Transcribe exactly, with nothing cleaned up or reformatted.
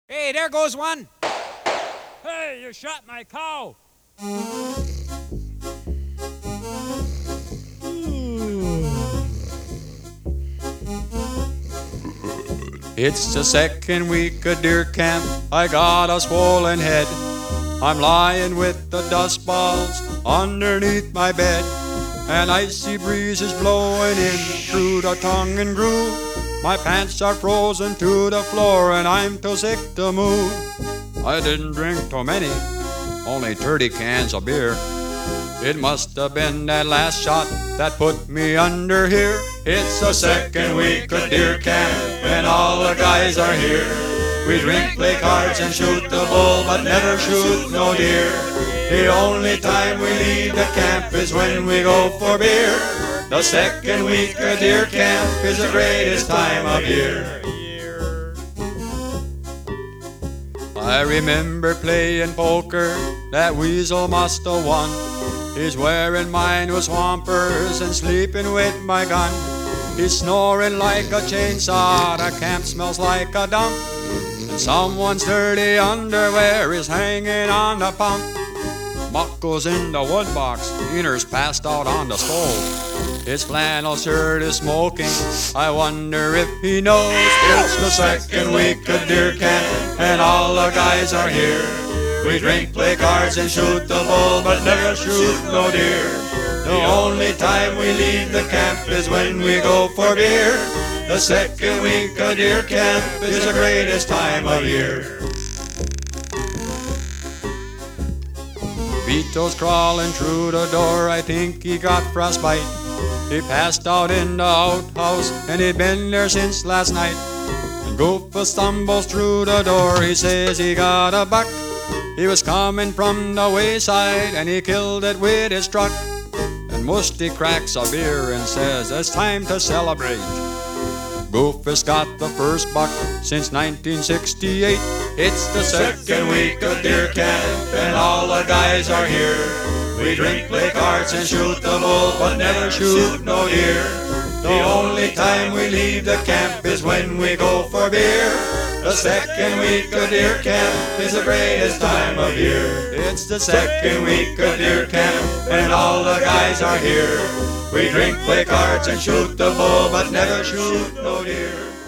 Hey, there goes one. Hey, you shot my cow. It's the second week of deer camp, I got a swollen head. I'm lying with the dust balls underneath my bed. An icy breeze is blowing in through the tongue and groove. My pants are frozen to the floor and I'm too sick to move. I didn't drink too many, only thirty cans of beer. It must have been that last shot that put me under here. It's the second week of deer camp and all the guys are here. We drink, play cards and shoot the bull, but never shoot no deer. The only time we leave the camp is when we go for beer. The second week of deer camp is the greatest time of year. I remember playing poker, that weasel must have won. He's wearing mine with swampers and sleeping with my gun. He's snoring like a chainsaw, the camp smells like a dump. And someone's dirty underwear is hanging on the pump. Muck goes in the wood box, Wiener's passed out on the stove. His flannel shirt is smoking, I wonder if he knows. It's the second week of deer camp and all the guys are here. We drink, play cards and shoot the bull, but never shoot no deer. The only time we leave the camp is when we go for beer. The second week of deer camp is the greatest time of year. Vito's crawling through the door, I think he got frostbite. He passed out in the outhouse and he'd been there since last night. And Goofa stumbles through the door, he says he got a buck. He was coming from the wayside and he killed it with his truck. And Musty cracks a beer and says it's time to celebrate. Goofa's got the first buck since nineteen sixty-eight. It's the second week of deer camp and all the guys are here. We drink, play cards and shoot the bull, but never shoot no deer. The only time we leave the camp is when we go for beer. The second week of deer camp is the greatest time of year. It's the second week of deer camp and all the guys are here. We drink, play cards and shoot the bull, but never shoot no deer.